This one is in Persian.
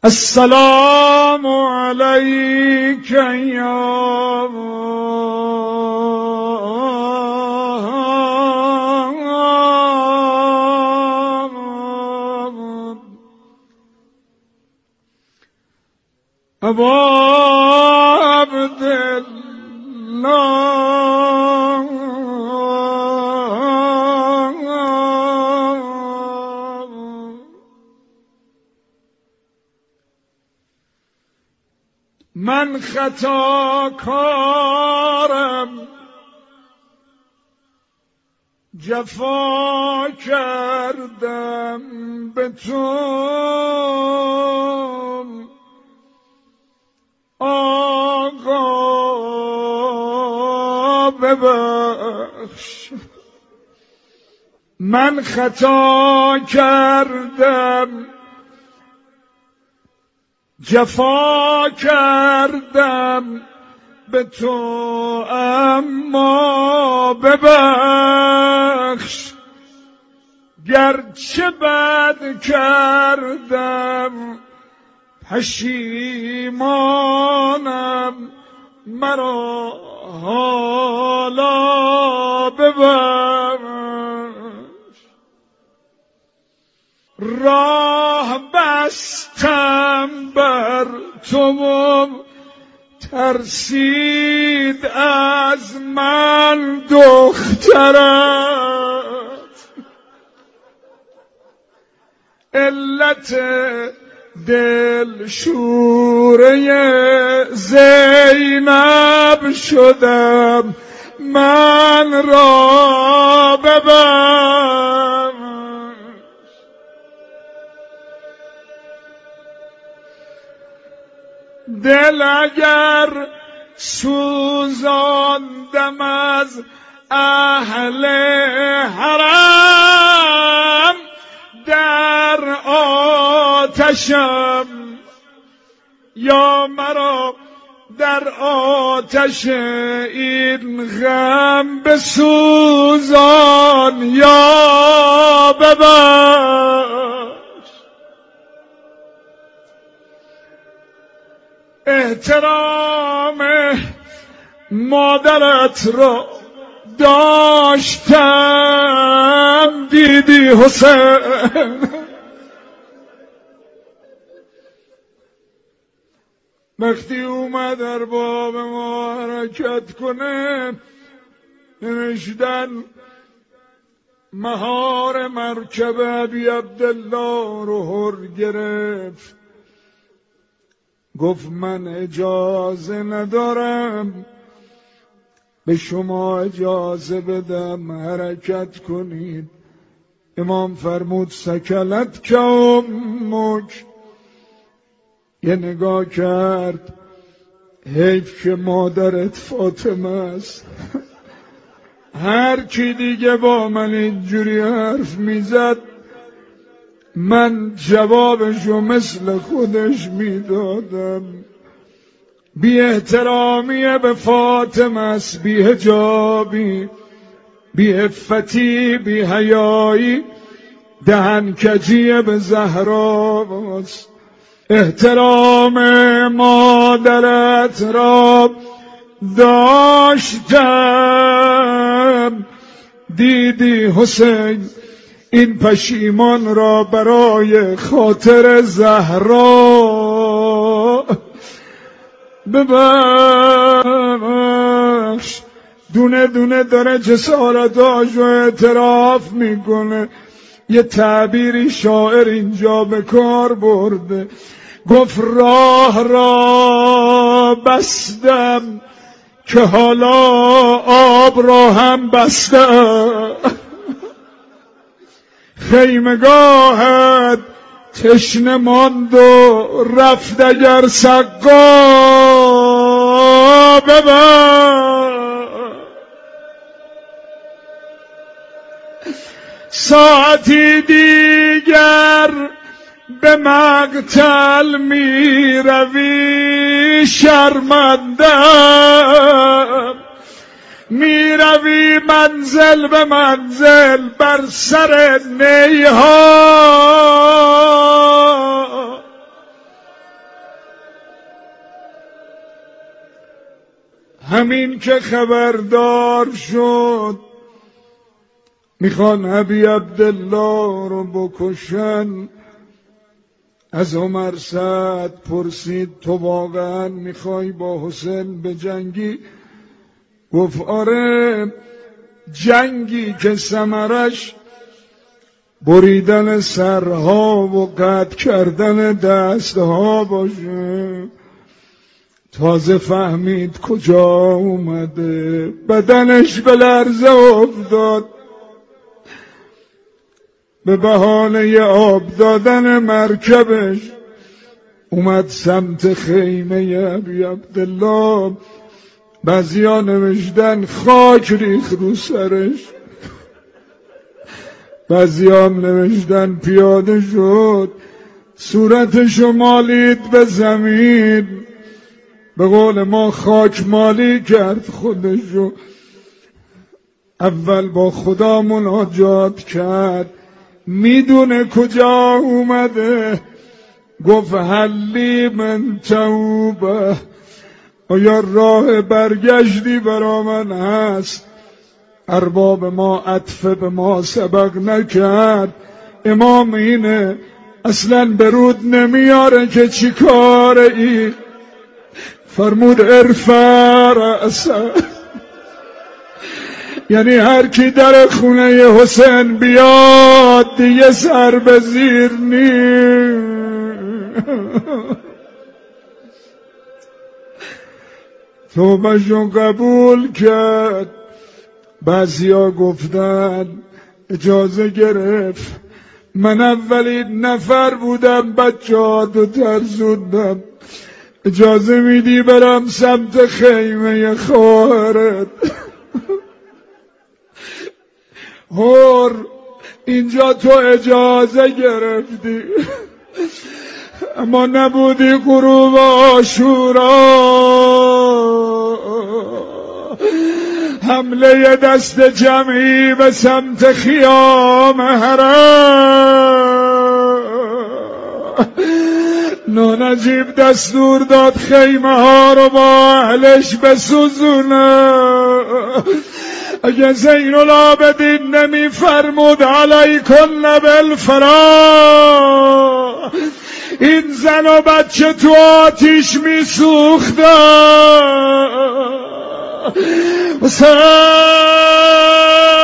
السلام علیک یا ابا عبدالله من خطاکارم جفا کردم به تو آقا ببخش. من خطا کردم جفا کردم به تو اما ببخش. گرچه بد کردم پشیمانم مرا حالا ببخش. راه بستم بر تو ترسید از من دخترت. علت دل شوره زینب شدم من را ببخش. دل اگر سوزاندم از اهل حرم در آتشم یا مرا در آتش این غم بسوزان یا ببخش. احترام مادرت را داشتم دیدی حسین. وقتی اومد در باب ما حرکت کنه نوشتن مهار مرکب ابی عبدالله رو هر گرفت. گفت من اجازه ندارم به شما اجازه بدم حرکت کنید. امام فرمود سکلت که امک. یه نگاه کرد حیف که مادرت فاطمه است. هر کی دیگه با من اینجوری حرف میزد من جوابشو مثل خودش میدادم. بی احترامی به فاطمه است، بی حجابی، بی عفتی، بی حیایی، دهنکجی به زهراست. احترام مادرت را داشتم دیدی حسین. این پشیمان را برای خاطر زهرا ببخش. دونه دونه داره جسارتاشو اعتراف میکنه. یه تعبیری شاعر اینجا به کار برده، گفت راه را بستم که حالا آب را هم بستم. خیمگاهت تشنه ماند و رفت اگر سقا ببر. ساعتی دیگر به مقتل می روی شرمندم. می روی منزل به منزل بر سر نیها. همین که خبردار شد میخوان ابی عبدالله رو بکشن، از عمر سعد پرسید تو واقعا میخوای با حسین بجنگی؟ گفت آره، جنگی که ثمرش بریدن سرها و قطع کردن دستها باشه. تازه فهمید کجا اومده، بدنش به لرزه افتاد. به بهانه آب دادن مرکبش اومد سمت خیمه ابی عبدالله. بعضیا نوشتن خاک ریخ رو سرش، بعضیا هم نوشتن پیاده شد، صورتشو مالید به زمین، به قول ما خاک مالی کرد خودشو. اول با خدا مناجات کرد، میدونه کجا اومده. گفت حلی من توبه، آیا راه برگشتی برا من هست؟ ارباب ما عطف به ما سبق نکرد. امام اینه اصلا برود نمیاره که چی کاره ای؟ فرمود ارفع رأسه، یعنی هر کی در خونه حسین بیاد دیگه سر به زیر نی. توبهشو قبول کرد. بعضیا گفتن اجازه گرفت، من اولین نفر بودم بچه‌هاتو ترسوندم، اجازه میدی برم سمت خیمه خواهرت؟ هور اینجا تو اجازه گرفتی اما نبودی غروب عاشورا. حمله دست جمعی به سمت خیام حرم. نجیب دستور داد خیمه ها رو با اهلش بسوزونه. اگه زین العابدین نمی فرمود علیکن بالفرار، این زن و بچه تو آتیش می سوختن. حسین